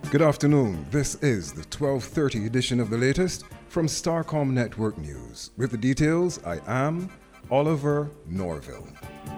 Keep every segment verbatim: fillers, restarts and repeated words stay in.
Good afternoon. This is the twelve thirty edition of the latest from Starcom Network News. With the details, I am Oliver Norville.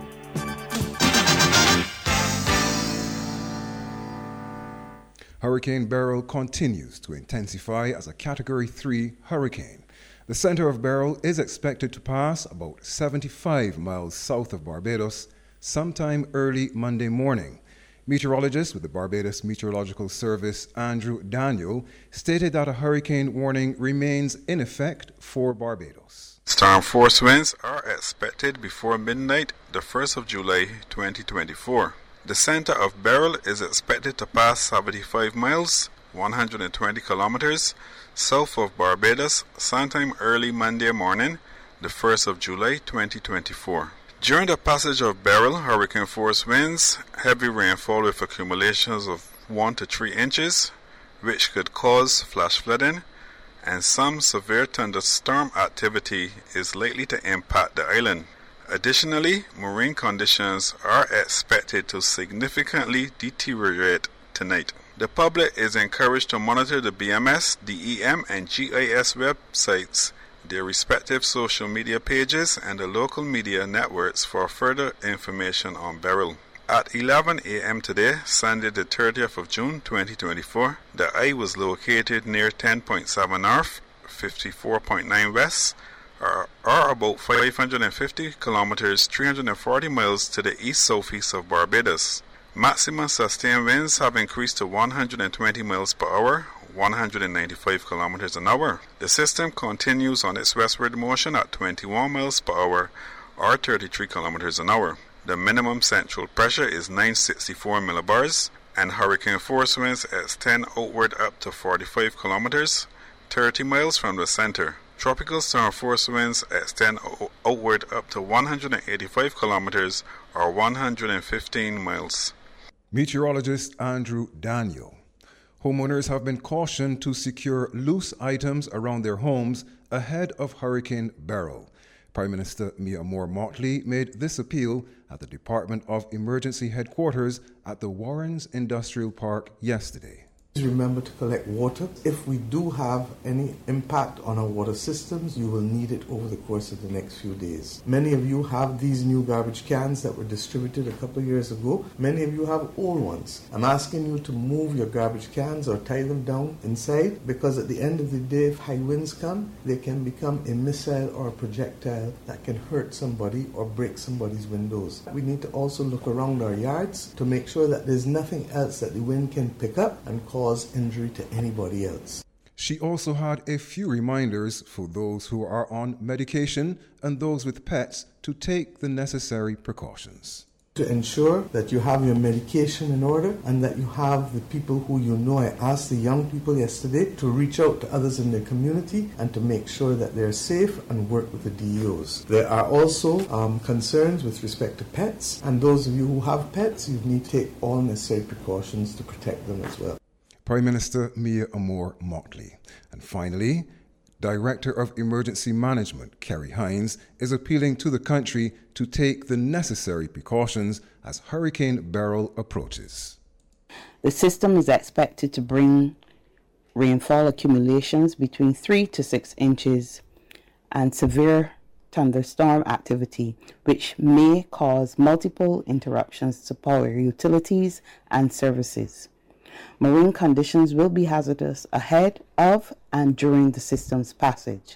Hurricane Beryl continues to intensify as a Category three hurricane. The center of Beryl is expected to pass about seventy-five miles south of Barbados sometime early Monday morning. Meteorologist with the Barbados Meteorological Service, Andrew Daniel, stated that a hurricane warning remains in effect for Barbados. Storm force winds are expected before midnight, the first of July twenty twenty-four. The center of Beryl is expected to pass seventy-five miles, one hundred twenty kilometers, south of Barbados sometime early Monday morning, the first of July twenty twenty-four. During the passage of Beryl, hurricane force winds, heavy rainfall with accumulations of one to three inches, which could cause flash flooding, and some severe thunderstorm activity is likely to impact the island. Additionally, marine conditions are expected to significantly deteriorate tonight. The public is encouraged to monitor the B M S, D E M, and G I S websites, their respective social media pages, and the local media networks for further information on Beryl. At eleven a.m. today, Sunday the thirtieth of June twenty twenty-four, the eye was located near ten point seven north, fifty-four point nine west, or, or about five hundred fifty kilometers, three hundred forty miles to the east-southeast of Barbados. Maximum sustained winds have increased to one hundred twenty miles per hour, one hundred ninety-five kilometers an hour. The system continues on its westward motion at twenty-one miles per hour, or thirty-three kilometers an hour. The minimum central pressure is nine hundred sixty-four millibars, and hurricane force winds extend outward up to forty-five kilometers, thirty miles from the center. Tropical storm force winds extend outward up to one hundred eighty-five kilometers, or one hundred fifteen miles. Meteorologist Andrew Daniel. Homeowners have been cautioned to secure loose items around their homes ahead of Hurricane Beryl. Prime Minister Mia Moore-Motley made this appeal at the Department of Emergency Headquarters at the Warrens Industrial Park yesterday. Remember to collect water. If we do have any impact on our water systems, you will need it over the course of the next few days. Many of you have these new garbage cans that were distributed a couple of years ago. Many of you have old ones. I'm asking you to move your garbage cans or tie them down inside, because at the end of the day, if high winds come, they can become a missile or a projectile that can hurt somebody or break somebody's windows. We need to also look around our yards to make sure that there's nothing else that the wind can pick up and cause injury to anybody else. She also had a few reminders for those who are on medication and those with pets to take the necessary precautions. To ensure that you have your medication in order and that you have the people who you know. I asked the young people yesterday to reach out to others in their community and to make sure that they're safe and work with the D E Os. There are also um, concerns with respect to pets, and those of you who have pets, you need to take all necessary precautions to protect them as well. Prime Minister Mia Moore-Motley. And finally, Director of Emergency Management, Kerry Hines, is appealing to the country to take the necessary precautions as Hurricane Beryl approaches. The system is expected to bring rainfall accumulations between three to six inches and severe thunderstorm activity, which may cause multiple interruptions to power utilities and services. Marine conditions will be hazardous ahead of and during the system's passage.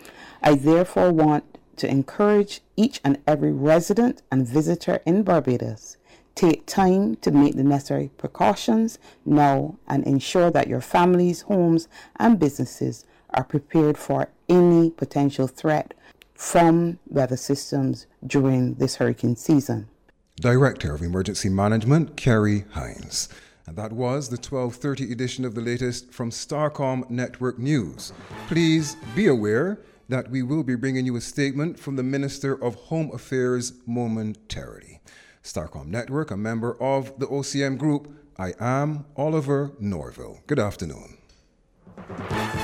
I therefore want to encourage each and every resident and visitor in Barbados, take time to make the necessary precautions now and ensure that your families, homes, and businesses are prepared for any potential threat from weather systems during this hurricane season. Director of Emergency Management, Kerry Hines. And that was the twelve thirty edition of the latest from Starcom Network News. Please be aware that we will be bringing you a statement from the Minister of Home Affairs momentarily. Starcom Network, a member of the O C M Group, I am Oliver Norville. Good afternoon.